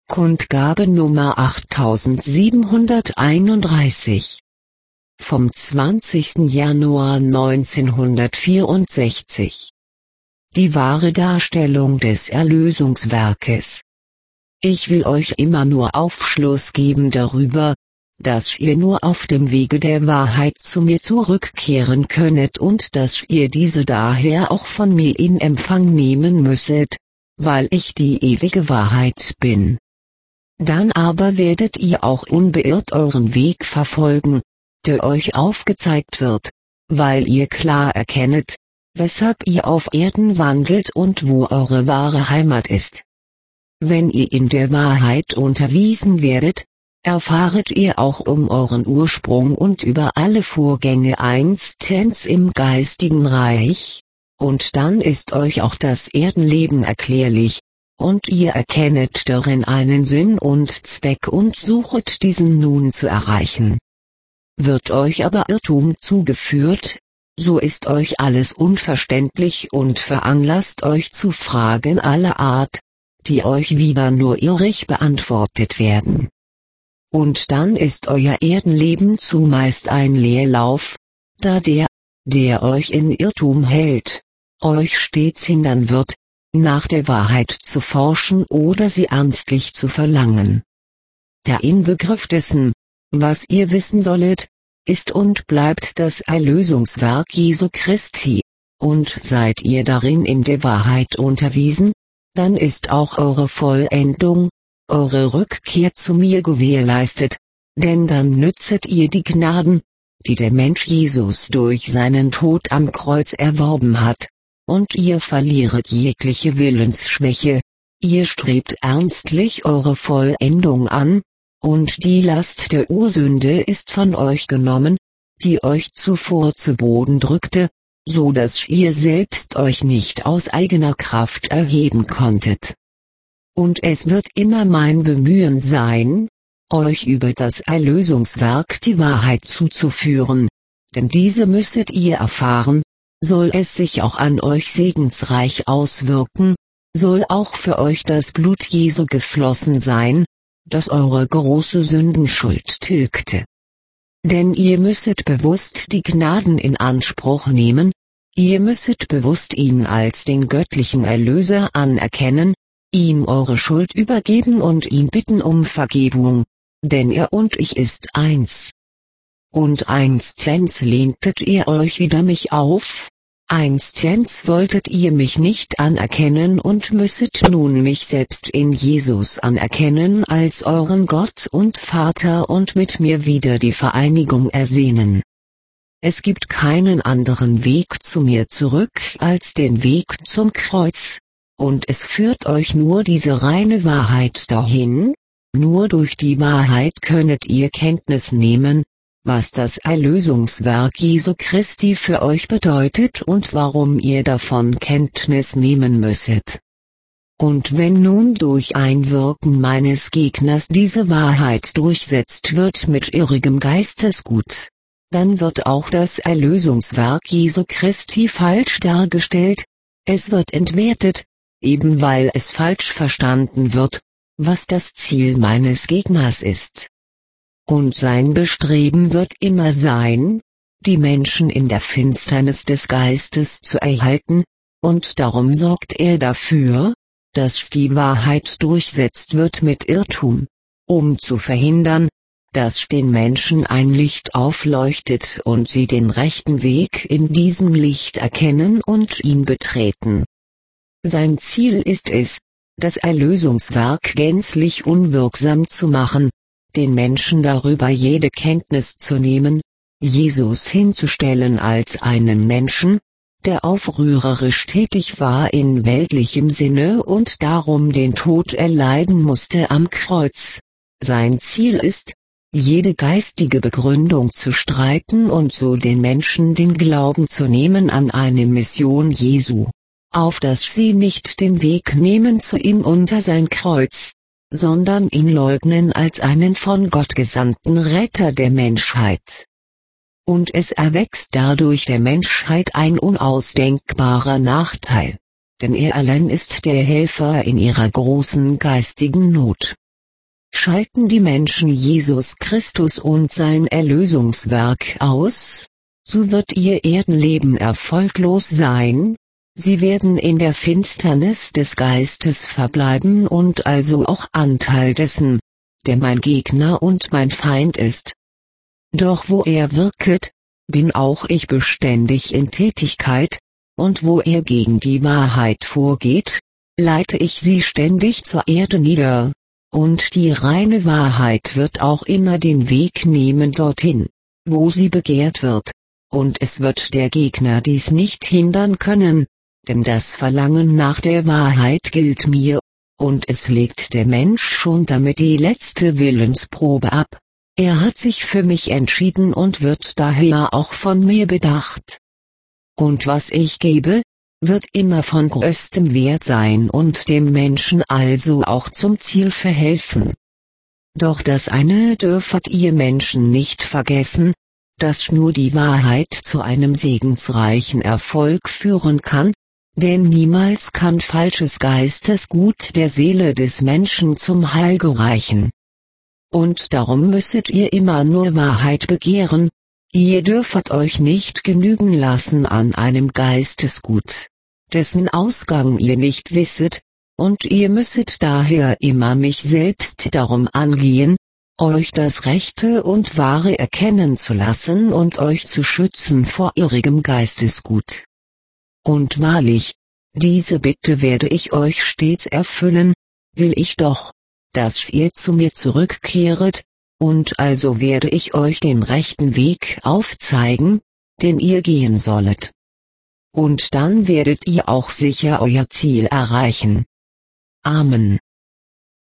Kundgabe Nummer 8731 vom 20. Januar 1964. Die wahre Darstellung des Erlösungswerkes. Ich will euch immer nur Aufschluss geben darüber, dass ihr nur auf dem Wege der Wahrheit zu mir zurückkehren könnet und dass ihr diese daher auch von mir in Empfang nehmen müsset, weil ich die ewige Wahrheit bin. Dann aber werdet ihr auch unbeirrt euren Weg verfolgen, der euch aufgezeigt wird, weil ihr klar erkennet, weshalb ihr auf Erden wandelt und wo eure wahre Heimat ist. Wenn ihr in der Wahrheit unterwiesen werdet, erfahret ihr auch um euren Ursprung und über alle Vorgänge einstens im geistigen Reich, und dann ist euch auch das Erdenleben erklärlich, und ihr erkennet darin einen Sinn und Zweck und suchet diesen nun zu erreichen. Wird euch aber Irrtum zugeführt, so ist euch alles unverständlich und veranlasst euch zu Fragen aller Art, die euch wieder nur irrig beantwortet werden. Und dann ist euer Erdenleben zumeist ein Leerlauf, da der euch in Irrtum hält, euch stets hindern wird, nach der Wahrheit zu forschen oder sie ernstlich zu verlangen. Der Inbegriff dessen, was ihr wissen sollet, ist und bleibt das Erlösungswerk Jesu Christi, und seid ihr darin in der Wahrheit unterwiesen, dann ist auch eure Vollendung, eure Rückkehr zu mir gewährleistet, denn dann nützet ihr die Gnaden, die der Mensch Jesus durch seinen Tod am Kreuz erworben hat, und ihr verlieret jegliche Willensschwäche, ihr strebt ernstlich eure Vollendung an, und die Last der Ursünde ist von euch genommen, die euch zuvor zu Boden drückte, so dass ihr selbst euch nicht aus eigener Kraft erheben konntet. Und es wird immer mein Bemühen sein, euch über das Erlösungswerk die Wahrheit zuzuführen, denn diese müsstet ihr erfahren, soll es sich auch an euch segensreich auswirken, soll auch für euch das Blut Jesu geflossen sein, das eure große Sündenschuld tilgte. Denn ihr müsset bewusst die Gnaden in Anspruch nehmen, ihr müsset bewusst ihn als den göttlichen Erlöser anerkennen, ihm eure Schuld übergeben und ihn bitten um Vergebung, denn er und ich ist eins. Und einstens lehntet ihr euch wider mich auf, einstens wolltet ihr mich nicht anerkennen und müsset nun mich selbst in Jesus anerkennen als euren Gott und Vater und mit mir wieder die Vereinigung ersehnen. Es gibt keinen anderen Weg zu mir zurück als den Weg zum Kreuz, und es führt euch nur diese reine Wahrheit dahin, nur durch die Wahrheit könnet ihr Kenntnis nehmen, was das Erlösungswerk Jesu Christi für euch bedeutet und warum ihr davon Kenntnis nehmen müsset. Und wenn nun durch Einwirken meines Gegners diese Wahrheit durchsetzt wird mit irrigem Geistesgut, dann wird auch das Erlösungswerk Jesu Christi falsch dargestellt, es wird entwertet, eben weil es falsch verstanden wird, was das Ziel meines Gegners ist. Und sein Bestreben wird immer sein, die Menschen in der Finsternis des Geistes zu erhalten, und darum sorgt er dafür, dass die Wahrheit durchsetzt wird mit Irrtum, um zu verhindern, dass den Menschen ein Licht aufleuchtet und sie den rechten Weg in diesem Licht erkennen und ihn betreten. Sein Ziel ist es, das Erlösungswerk gänzlich unwirksam zu machen, den Menschen darüber jede Kenntnis zu nehmen, Jesus hinzustellen als einen Menschen, der aufrührerisch tätig war in weltlichem Sinne und darum den Tod erleiden musste am Kreuz. Sein Ziel ist, jede geistige Begründung zu streiten und so den Menschen den Glauben zu nehmen an eine Mission Jesu, auf dass sie nicht den Weg nehmen zu ihm unter sein Kreuz, sondern ihn leugnen als einen von Gott gesandten Retter der Menschheit. Und es erwächst dadurch der Menschheit ein unausdenkbarer Nachteil, denn er allein ist der Helfer in ihrer großen geistigen Not. schalten die Menschen Jesus Christus und sein Erlösungswerk aus, so wird ihr Erdenleben erfolglos sein, sie werden in der Finsternis des Geistes verbleiben und also auch Anteil dessen, der mein Gegner und mein Feind ist. Doch wo er wirket, bin auch ich beständig in Tätigkeit, und wo er gegen die Wahrheit vorgeht, leite ich sie ständig zur Erde nieder, und die reine Wahrheit wird auch immer den Weg nehmen dorthin, wo sie begehrt wird, und es wird der Gegner dies nicht hindern können, denn das Verlangen nach der Wahrheit gilt mir, und es legt der Mensch schon damit die letzte Willensprobe ab. Er hat sich für mich entschieden und wird daher auch von mir bedacht. Und was ich gebe, wird immer von größtem Wert sein und dem Menschen also auch zum Ziel verhelfen. Doch das eine dürfet ihr Menschen nicht vergessen, dass nur die Wahrheit zu einem segensreichen Erfolg führen kann, denn niemals kann falsches Geistesgut der Seele des Menschen zum Heil gereichen. Und darum müsset ihr immer nur Wahrheit begehren, ihr dürfet euch nicht genügen lassen an einem Geistesgut, dessen Ausgang ihr nicht wisset, und ihr müsset daher immer mich selbst darum angehen, euch das Rechte und Wahre erkennen zu lassen und euch zu schützen vor irrigem Geistesgut. Und wahrlich, diese Bitte werde ich euch stets erfüllen, will ich doch, dass ihr zu mir zurückkehret, und also werde ich euch den rechten Weg aufzeigen, den ihr gehen sollet. Und dann werdet ihr auch sicher euer Ziel erreichen. Amen.